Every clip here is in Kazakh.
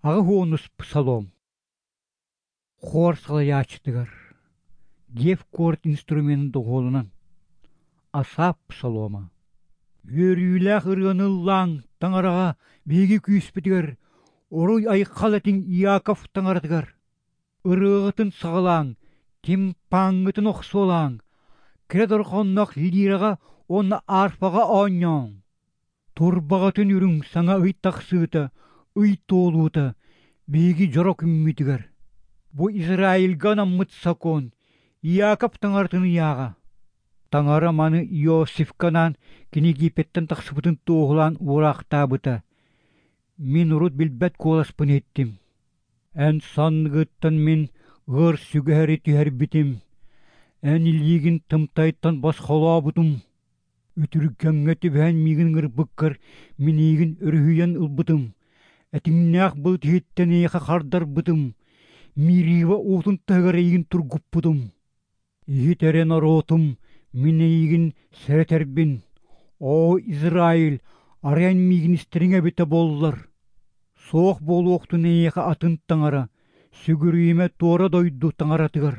Ağı honus psalom. Хор салаячтыгар. Гев корт инструмент доголунан. Асап псалома. Өрүлэх ыргыныллаң таңараға беги күйіспетігер. Оруй айқалатын Иаков таңаратыгар. Ырығытын сағалаң, тимпаңытын оқсолаң. Кредор қоннақ лираға онна арпаға ойняң. Турбағатын үрің саңа ый тақсыты, ый толуыты, беги жорок үммитігер. Бу Израильга наммыт сакон, Иаков таңартыны яға. Таңара маны Иосифканан Египеттен тақсыбытын тоғылан урақтабыта. Мен урут билбет коласпын еттім. Ән санғыттан мен ғыр сүгәрі түйер бітім. Ән илгін тымтайттан басқала бұтым. Үтіргенге түбән мигін ғыр бұққыр, мен егін үрхүйен ұлбытым. Әтіңнәқ бұл түйеттен еқа қардар бұтым. Мирива отын тағыр егін тұргып бұдым. Егетәрен аротым, мен егін сәрәтәрбін. О, Израиль, арайан мигін істеріңе беті болылар. Соқ бол оқтын еқа атын таңара, сүгірүйіме тора дойду таңаратығар.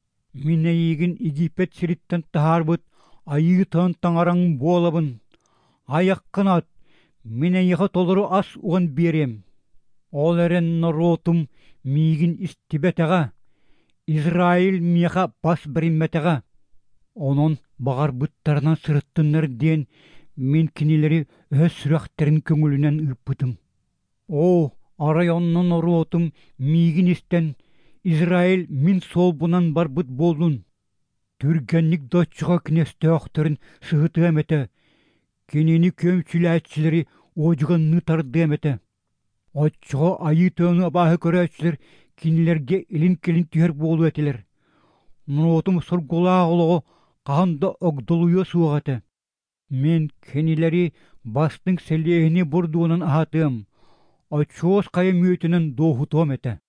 Мен егін Египет сіріттен тағар бұд, айығы тан таңараң болабын. Аяқ қанат, мен еқа толыру ас оған берем. Ол әрен наротым, мигин истибетега, Израиль миха бас биримметега. Онон багар буттарынан сырыттыннар ден мен кинилери өз сүрәхтерин көңүлүнен ыппытым. О, арайоннан оротым мигин истен Израиль min сол бунан бар бут болдун. Түргенник доччуга кнестөөхтөрүн сыгыты эмете. Кенени көмчүләчилери ожуганны тарды эмете. Отчуга айы төөңү абаһы көрөчүлөр кинилерге илин келин түйер болу этилер. Нотум сургулаагылығы қағанда огдолуя суағаты. Мен кенилери бастың селеғіне бұрдуынан ахатым. Отчуос қайы мүйетінен доғытуам еті.